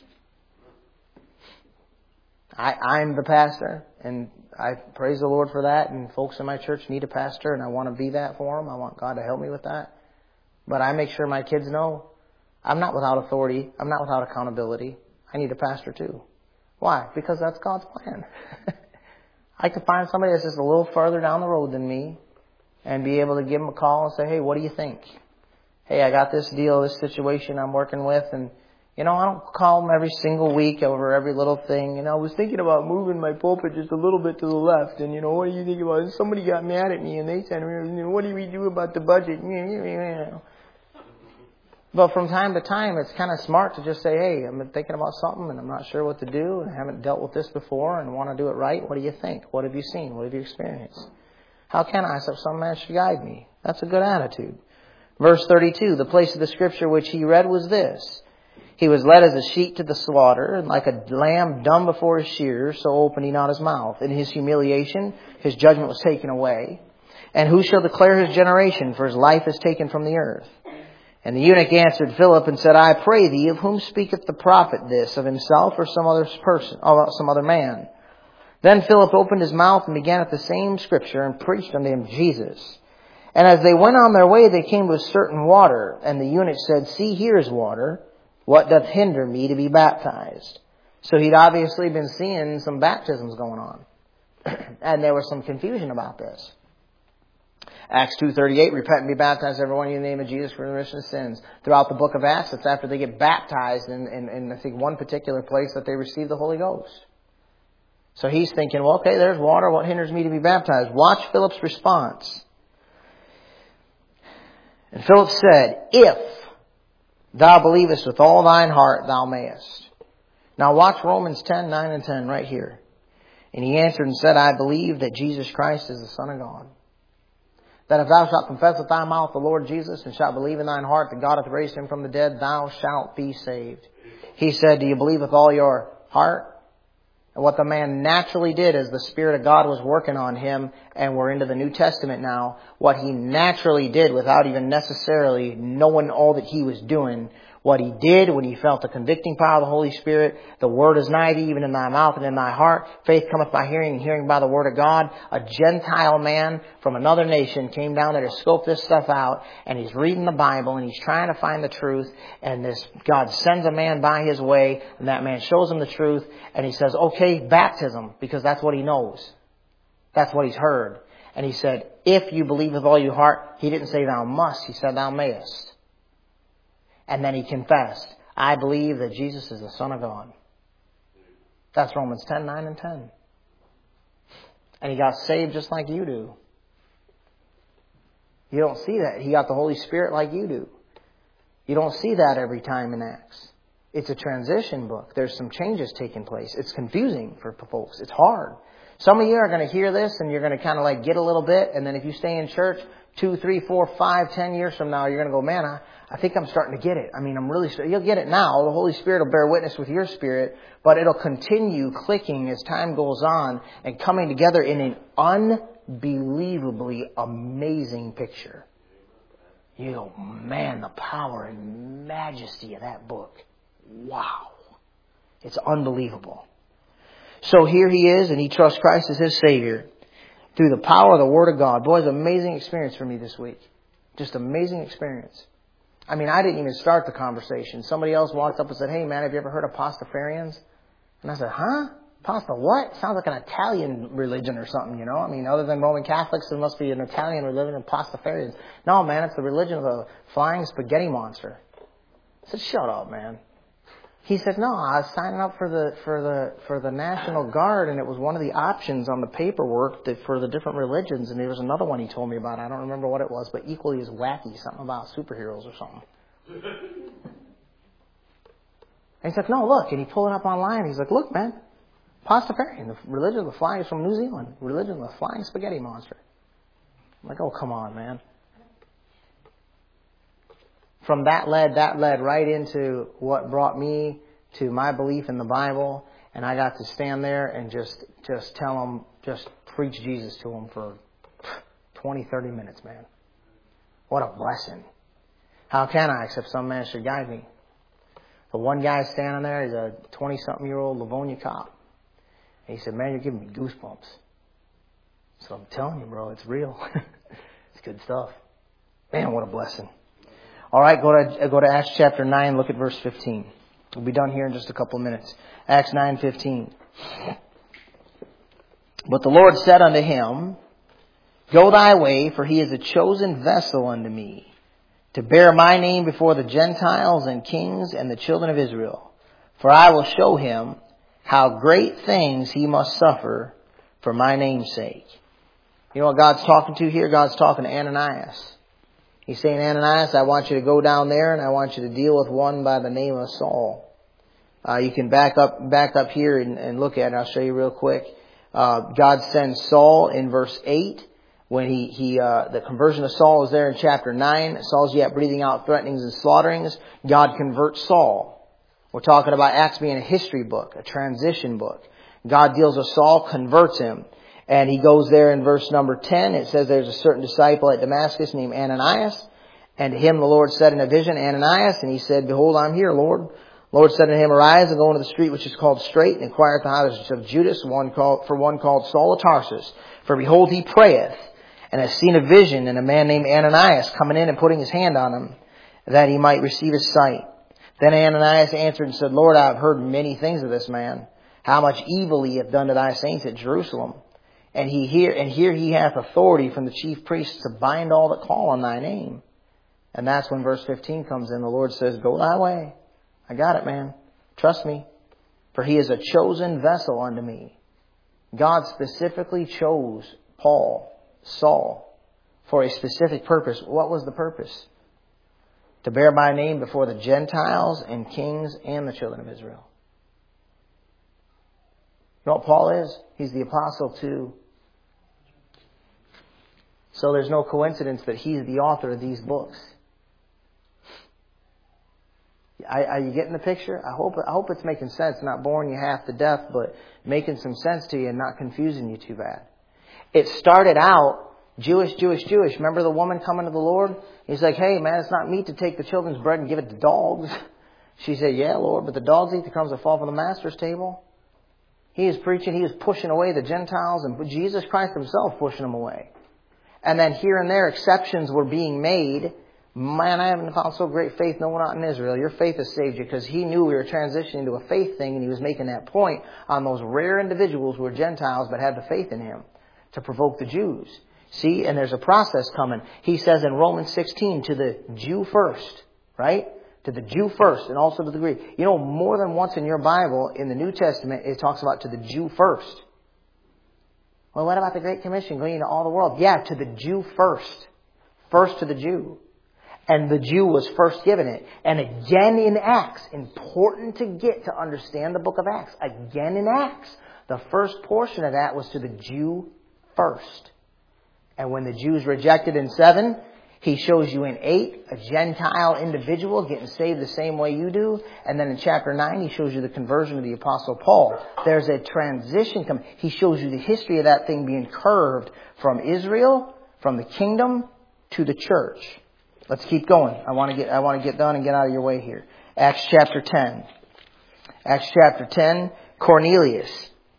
I'm the pastor, and I praise the Lord for that, and folks in my church need a pastor, and I want to be that for them. I want God to help me with that. But I make sure my kids know I'm not without authority. I'm not without accountability. I need a pastor too. Why? Because that's God's plan. I could find somebody that's just a little further down the road than me and be able to give them a call and say, Hey, what do you think? Hey, I got this deal, this situation I'm working with, and I don't call them every single week over every little thing. I was thinking about moving my pulpit just a little bit to the left. And, what do you think about it? Somebody got mad at me and they said, what do we do about the budget? But from time to time, it's kind of smart to just say, hey, I'm thinking about something and I'm not sure what to do and I haven't dealt with this before and want to do it right. What do you think? What have you seen? What have you experienced? How can I, except some man should guide me? That's a good attitude. Verse 32, the place of the scripture which he read was this. He was led as a sheep to the slaughter, and like a lamb dumb before his shearers, so opened he not his mouth. In his humiliation, his judgment was taken away. And who shall declare his generation? For his life is taken from the earth. And the eunuch answered Philip and said, I pray thee, of whom speaketh the prophet this, of himself or some other person, or some other man? Then Philip opened his mouth and began at the same scripture and preached unto him Jesus. And as they went on their way, they came to a certain water. And the eunuch said, See, here is water. What doth hinder me to be baptized? So he'd obviously been seeing some baptisms going on. And there was some confusion about this. Acts 2:38, repent and be baptized, every one of you, in the name of Jesus, for the remission of sins. Throughout the book of Acts, it's after they get baptized in I think one particular place that they receive the Holy Ghost. So he's thinking, well, okay, there's water. What hinders me to be baptized? Watch Philip's response. And Philip said, If thou believest with all thine heart, thou mayest. Now watch Romans 10:9 and 10 right here. And he answered and said, I believe that Jesus Christ is the Son of God. That if thou shalt confess with thy mouth the Lord Jesus, and shalt believe in thine heart that God hath raised him from the dead, thou shalt be saved. He said, do you believe with all your heart? And what the man naturally did as the Spirit of God was working on him, and we're into the New Testament now, what he naturally did without even necessarily knowing all that he was doing, what he did when he felt the convicting power of the Holy Spirit, the word is nigh thee, even in thy mouth and in thy heart. Faith cometh by hearing, and hearing by the word of God. A Gentile man from another nation came down there to scope this stuff out, and he's reading the Bible, and he's trying to find the truth, and this God sends a man by his way, and that man shows him the truth, and he says, okay, baptism, because that's what he knows. That's what he's heard. And he said, if you believe with all your heart, he didn't say thou must, he said thou mayest. And then he confessed, I believe that Jesus is the Son of God. That's Romans 10:9 and 10. And he got saved just like you do. You don't see that. He got the Holy Spirit like you do. You don't see that every time in Acts. It's a transition book. There's some changes taking place. It's confusing for folks. It's hard. Some of you are going to hear this and you're going to kind of like get a little bit. And then if you stay in church 2, 3, 4, 5, 10 years from now, you're going to go, man, I think I'm starting to get it. I mean, you'll get it now. The Holy Spirit will bear witness with your spirit, but it'll continue clicking as time goes on and coming together in an unbelievably amazing picture. You go, man, the power and majesty of that book. Wow. It's unbelievable. So here he is, and he trusts Christ as his Savior through the power of the Word of God. Boy, it's an amazing experience for me this week. Just amazing experience. I mean, I didn't even start the conversation. Somebody else walked up and said, hey, man, have you ever heard of Pastafarians? And I said, huh? Pasta what? Sounds like an Italian religion or something, you know? I mean, other than Roman Catholics, there must be an Italian religion of Pastafarians. No, man, it's the religion of the flying spaghetti monster. I said, shut up, man. He said, no, I was signing up for the National Guard, and it was one of the options on the paperwork for the different religions, and there was another one he told me about. I don't remember what it was, but equally as wacky, something about superheroes or something. And he's like, no, look, and he pulled it up online. He's like, look, man, Pastafarian, the religion of the flying, is from New Zealand, religion of the flying spaghetti monster. I'm like, oh, come on, man. From that led right into what brought me to my belief in the Bible, and I got to stand there and just tell them, just preach Jesus to them for 20, 30 minutes, man. What a blessing. How can I, except some man should guide me? The one guy standing there, he's a 20-something-year-old Livonia cop. And he said, man, you're giving me goosebumps. So I'm telling you, bro, it's real. It's good stuff. Man, what a blessing. All right, go to Acts chapter 9, look at verse 15. We'll be done here in just a couple of minutes. Acts 9:15. But the Lord said unto him, go thy way, for he is a chosen vessel unto me, to bear my name before the Gentiles and kings and the children of Israel. For I will show him how great things he must suffer for my name's sake. You know what God's talking to here? God's talking to Ananias. He's saying, Ananias, I want you to go down there and I want you to deal with one by the name of Saul. You can back up here and look at it. I'll show you real quick. God sends Saul in verse 8. When the conversion of Saul is there in chapter 9. Saul's yet breathing out threatenings and slaughterings. God converts Saul. We're talking about Acts being a history book, a transition book. God deals with Saul, converts him. And he goes there in verse number 10. It says there's a certain disciple at Damascus named Ananias. And to him the Lord said in a vision, Ananias. And he said, Behold, I'm here, Lord. The Lord said to him, Arise and go into the street which is called Straight, and inquire at the house of Judas, one called Saul of Tarsus. For behold, he prayeth, and has seen a vision, and a man named Ananias coming in and putting his hand on him, that he might receive his sight. Then Ananias answered and said, Lord, I have heard many things of this man, how much evil he hath done to thy saints at Jerusalem. And here he hath authority from the chief priests to bind all that call on thy name. And that's when verse 15 comes in. The Lord says, Go thy way. I got it, man. Trust me. For he is a chosen vessel unto me. God specifically chose Saul, for a specific purpose. What was the purpose? To bear my name before the Gentiles and kings and the children of Israel. You know what Paul is? He's the apostle too. So there's no coincidence that he's the author of these books. Are you getting the picture? I hope it's making sense, not boring you half to death, but making some sense to you and not confusing you too bad. It started out Jewish. Remember the woman coming to the Lord? He's like, hey man, it's not meet to take the children's bread and give it to dogs. She said, yeah, Lord, but the dogs eat the crumbs that fall from the master's table. He is preaching, he is pushing away the Gentiles, and Jesus Christ himself pushing them away. And then here and there exceptions were being made. Man, I haven't found so great faith, no one out in Israel. Your faith has saved you, because he knew we were transitioning to a faith thing, and he was making that point on those rare individuals who were Gentiles but had the faith in him to provoke the Jews. See, and there's a process coming. He says in Romans 16, to the Jew first, right? To the Jew first, and also to the Greek. You know, more than once in your Bible, in the New Testament, it talks about to the Jew first. Well, what about the Great Commission going into all the world? Yeah, to the Jew first. First to the Jew. And the Jew was first given it. And again in Acts, important to get to understand the book of Acts. Again in Acts, the first portion of that was to the Jew first. And when the Jews rejected in 7, he shows you in 8 a Gentile individual getting saved the same way you do. And then in chapter 9, he shows you the conversion of the Apostle Paul. There's a transition coming. He shows you the history of that thing being curved from Israel, from the kingdom, to the church. Let's keep going. I want to get done and get out of your way here. Acts chapter 10. Acts chapter 10, Cornelius.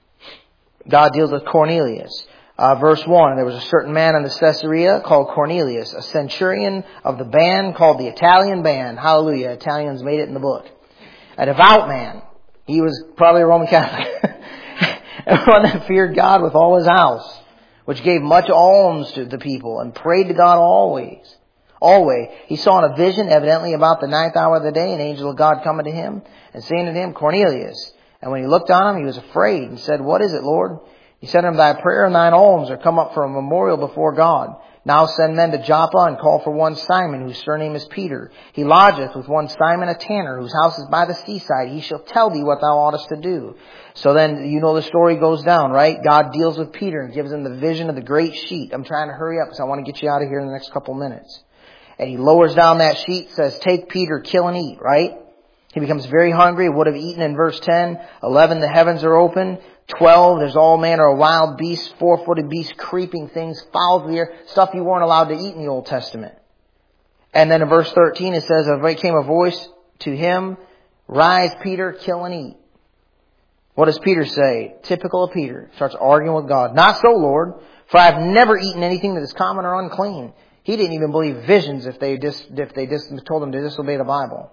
God deals with Cornelius. Verse 1, there was a certain man in the Caesarea called Cornelius, a centurion of the band called the Italian band. Hallelujah. Italians made it in the book. A devout man. He was probably a Roman Catholic. And one that feared God with all his house, which gave much alms to the people and prayed to God always. He saw in a vision, evidently about the 9th hour of the day, an angel of God coming to him and saying to him, Cornelius. And when he looked on him, he was afraid and said, What is it, Lord? He said to him, Thy prayer and thine alms are come up for a memorial before God. Now send men to Joppa and call for one Simon, whose surname is Peter. He lodgeth with one Simon a tanner, whose house is by the seaside. He shall tell thee what thou oughtest to do. So then, you know the story goes down, right? God deals with Peter and gives him the vision of the great sheet. I'm trying to hurry up because I want to get you out of here in the next couple minutes. And he lowers down that sheet, says, Take Peter, kill and eat, right? He becomes very hungry, would have eaten in verse 10. 11, the heavens are open. 12, there's all manner of wild beasts, 4-footed beasts, creeping things, fowls of the air, stuff you weren't allowed to eat in the Old Testament. And then in verse 13 it says, There came a voice to him, Rise, Peter, kill and eat. What does Peter say? Typical of Peter. Starts arguing with God. Not so, Lord, for I have never eaten anything that is common or unclean. He didn't even believe visions if they told him to disobey the Bible.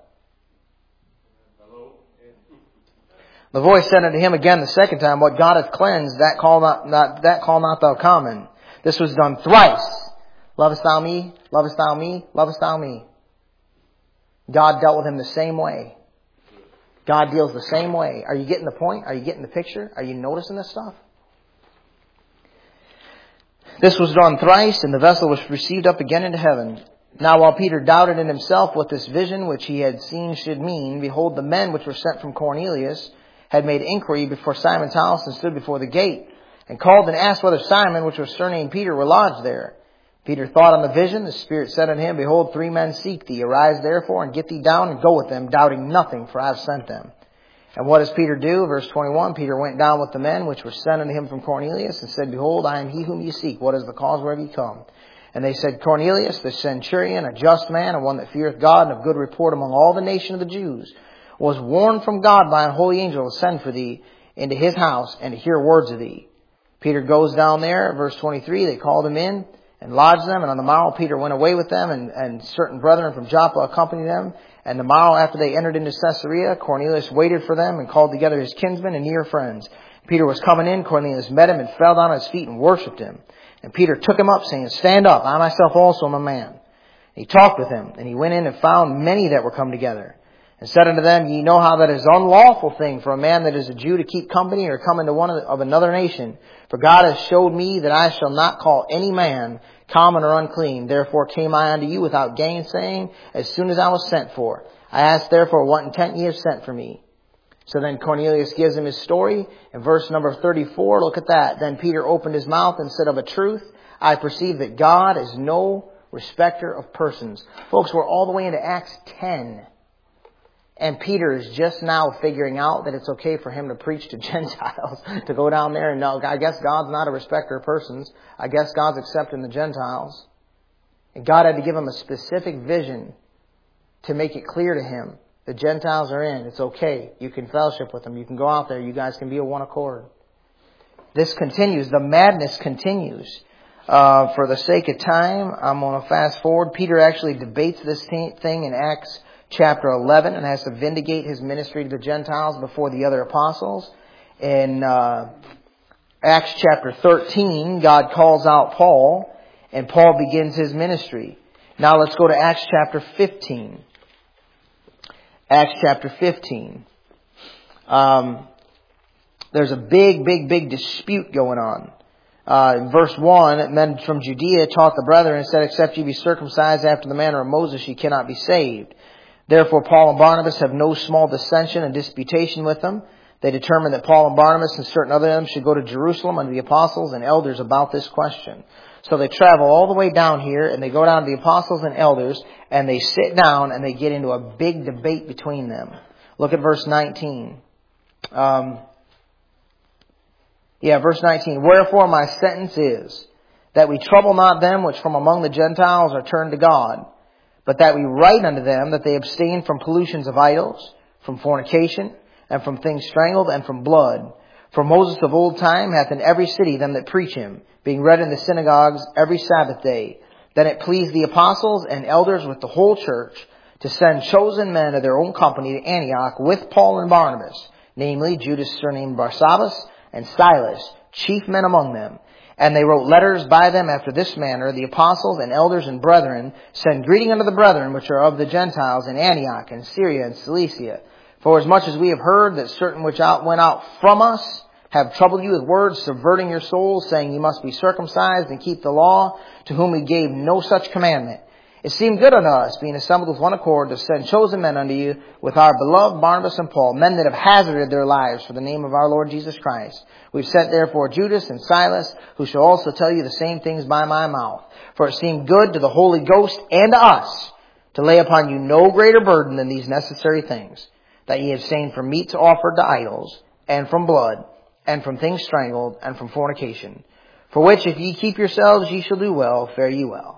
The voice said unto him again the second time, What God hath cleansed, that call not thou common. This was done thrice. Lovest thou me? Lovest thou me? Lovest thou me? God dealt with him the same way. God deals the same way. Are you getting the point? Are you getting the picture? Are you noticing this stuff? This was done thrice, and the vessel was received up again into heaven. Now while Peter doubted in himself what this vision which he had seen should mean, behold, the men which were sent from Cornelius had made inquiry before Simon's house and stood before the gate, and called and asked whether Simon, which was surnamed Peter, were lodged there. Peter thought on the vision. The Spirit said unto him, Behold, 3 men seek thee. Arise therefore and get thee down and go with them, doubting nothing, for I have sent them. And what does Peter do? Verse 21, Peter went down with the men which were sent unto him from Cornelius, and said, Behold, I am he whom ye seek. What is the cause whereof ye come? And they said, Cornelius, the centurion, a just man, and one that feareth God, and of good report among all the nation of the Jews, was warned from God by an holy angel to send for thee into his house, and to hear words of thee. Peter goes down there, verse 23, they called him in, and lodged them, and on the morrow Peter went away with them, and certain brethren from Joppa accompanied them. And the morrow after they entered into Caesarea, Cornelius waited for them, and called together his kinsmen and near friends. Peter was coming in, Cornelius met him, and fell down on his feet, and worshipped him. And Peter took him up, saying, Stand up, I myself also am a man. And he talked with him, and he went in and found many that were come together, and said unto them, Ye know how that it is unlawful thing for a man that is a Jew to keep company or come into one of another nation. For God has showed me that I shall not call any man common or unclean. Therefore came I unto you without gainsaying, as soon as I was sent for. I asked therefore what intent ye have sent for me. So then Cornelius gives him his story. In verse number 34, look at that. Then Peter opened his mouth and said, Of a truth, I perceive that God is no respecter of persons. Folks, we're all the way into Acts 10. And Peter is just now figuring out that it's okay for him to preach to Gentiles, to go down there and no, I guess God's not a respecter of persons. I guess God's accepting the Gentiles. And God had to give him a specific vision to make it clear to him. The Gentiles are in. It's okay. You can fellowship with them. You can go out there. You guys can be of one accord. This continues. The madness continues. For the sake of time, I'm going to fast forward. Peter actually debates this thing in Acts chapter 11 and has to vindicate his ministry to the Gentiles before the other apostles. In Acts chapter 13, God calls out Paul, and Paul begins his ministry. Now let's go to Acts chapter 15. Acts chapter 15. There's a big dispute going on. In verse 1, men from Judea taught the brethren and said, Except ye be circumcised after the manner of Moses, ye cannot be saved. Therefore Paul and Barnabas have no small dissension and disputation with them. They determined that Paul and Barnabas and certain other of them should go to Jerusalem unto the apostles and elders about this question. So they travel all the way down here, and they go down to the apostles and elders, and they sit down and they get into a big debate between them. Look at verse 19. Verse 19. Wherefore my sentence is that we trouble not them which from among the Gentiles are turned to God, but that we write unto them that they abstain from pollutions of idols, from fornication, and from things strangled, and from blood. For Moses of old time hath in every city them that preach him, being read in the synagogues every Sabbath day. Then it pleased the apostles and elders with the whole church to send chosen men of their own company to Antioch with Paul and Barnabas, namely Judas surnamed Barsabbas, and Silas, chief men among them. And they wrote letters by them after this manner, The apostles and elders and brethren send greeting unto the brethren which are of the Gentiles in Antioch and Syria and Cilicia. For as much as we have heard that certain which went out from us have troubled you with words, subverting your souls, saying you must be circumcised and keep the law, to whom we gave no such commandment. It seemed good unto us, being assembled with one accord, to send chosen men unto you, with our beloved Barnabas and Paul, men that have hazarded their lives for the name of our Lord Jesus Christ. We've sent therefore Judas and Silas, who shall also tell you the same things by my mouth. For it seemed good to the Holy Ghost and to us to lay upon you no greater burden than these necessary things, that ye abstain from meats offered to idols, and from blood, and from things strangled, and from fornication. For which if ye keep yourselves, ye shall do well, fare ye well.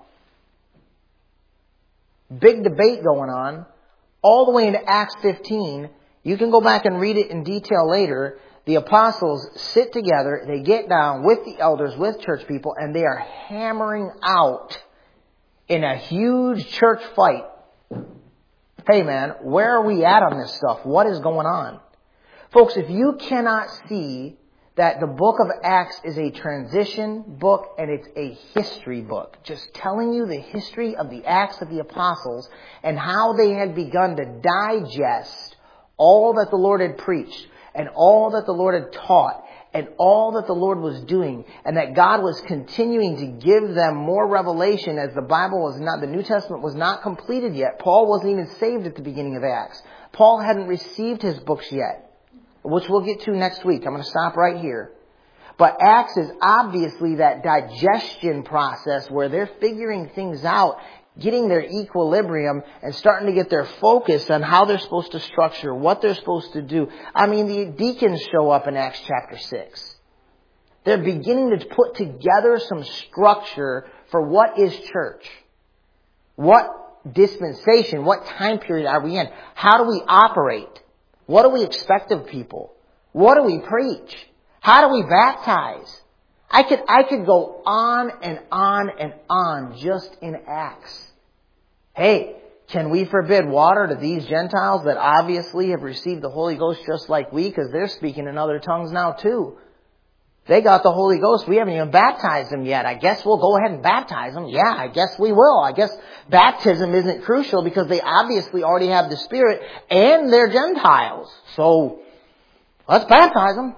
Big debate going on, all the way into Acts 15. You can go back and read it in detail later. The apostles sit together, they get down with the elders, with church people, and they are hammering out in a huge church fight. Hey man, where are we at on this stuff? What is going on? Folks, if you cannot see that the book of Acts is a transition book and it's a history book, just telling you the history of the Acts of the Apostles and how they had begun to digest all that the Lord had preached and all that the Lord had taught and all that the Lord was doing, and that God was continuing to give them more revelation as the New Testament was not completed yet. Paul wasn't even saved at the beginning of Acts. Paul hadn't received his books yet, which we'll get to next week. I'm going to stop right here. But Acts is obviously that digestion process where they're figuring things out, getting their equilibrium and starting to get their focus on how they're supposed to structure, what they're supposed to do. I mean, the deacons show up in Acts chapter 6. They're beginning to put together some structure for what is church. What dispensation, what time period are we in? How do we operate? What do we expect of people? What do we preach? How do we baptize? I could go on and on and on just in Acts. Hey, can we forbid water to these Gentiles that obviously have received the Holy Ghost just like we? Because they're speaking in other tongues now too. They got the Holy Ghost. We haven't even baptized them yet. I guess we'll go ahead and baptize them. Yeah, I guess we will. I guess baptism isn't crucial because they obviously already have the Spirit and they're Gentiles. So let's baptize them.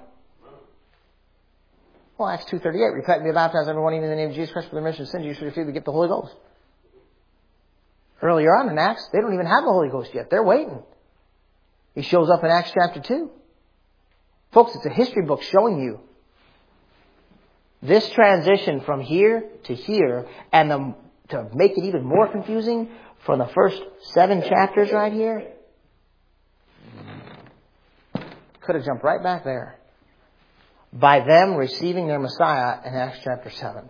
Well, Acts 2:38, repent and be baptized everyone in the name of Jesus Christ for the remission of sins. You should receive the gift of the Holy Ghost. Earlier on in Acts, they don't even have the Holy Ghost yet. They're waiting. He shows up in Acts chapter 2. Folks, it's a history book showing you this transition from here to here, and to make it even more confusing, from the first 7 chapters right here, could have jumped right back there. By them receiving their Messiah in Acts chapter 7.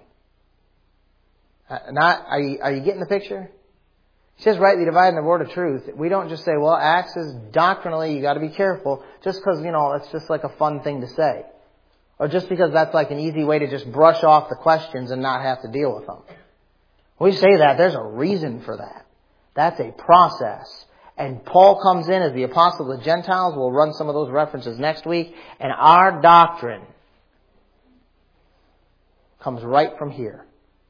Are you getting the picture? It says rightly dividing the word of truth. We don't just say, well, Acts is doctrinally, you got to be careful, just because, it's just like a fun thing to say. Or just because that's like an easy way to just brush off the questions and not have to deal with them. When we say that, there's a reason for that. That's a process. And Paul comes in as the apostle of the Gentiles. We'll run some of those references next week. And our doctrine comes right from here.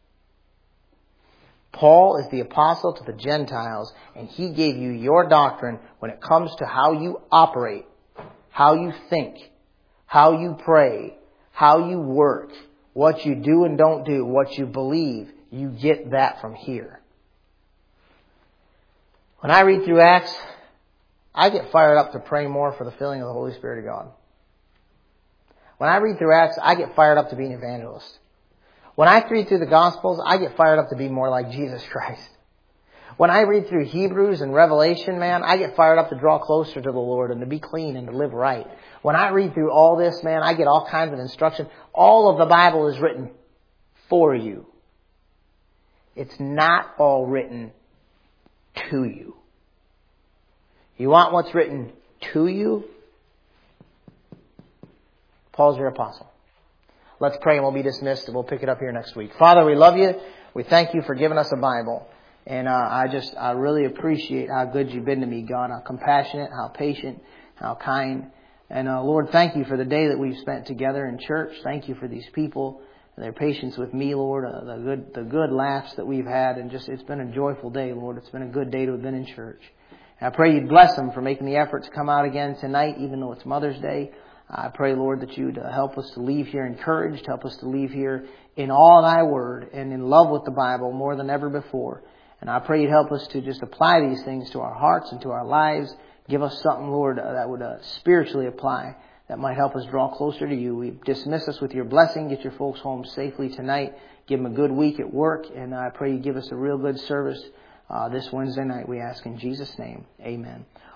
Paul is the apostle to the Gentiles, and he gave you your doctrine when it comes to how you operate, how you think, how you pray, how you work, what you do and don't do, what you believe. You get that from here. When I read through Acts, I get fired up to pray more for the filling of the Holy Spirit of God. When I read through Acts, I get fired up to be an evangelist. When I read through the Gospels, I get fired up to be more like Jesus Christ. When I read through Hebrews and Revelation, man, I get fired up to draw closer to the Lord and to be clean and to live right. When I read through all this, man, I get all kinds of instruction. All of the Bible is written for you. It's not all written to you. You want what's written to you? Paul's your apostle. Let's pray and we'll be dismissed and we'll pick it up here next week. Father, we love you. We thank you for giving us a Bible. And I really appreciate how good you've been to me, God. How compassionate, how patient, how kind. And Lord, thank you for the day that we've spent together in church. Thank you for these people and their patience with me, Lord. The good laughs that we've had. And it's been a joyful day, Lord. It's been a good day to have been in church. And I pray you'd bless them for making the effort to come out again tonight, even though it's Mother's Day. I pray, Lord, that you'd help us to leave here encouraged, help us to leave here in awe of thy word and in love with the Bible more than ever before. And I pray you'd help us to just apply these things to our hearts and to our lives. Give us something, Lord, that would spiritually apply, that might help us draw closer to you. We dismiss us with your blessing. Get your folks home safely tonight. Give them a good week at work. And I pray you give us a real good service this Wednesday night, we ask in Jesus' name. Amen.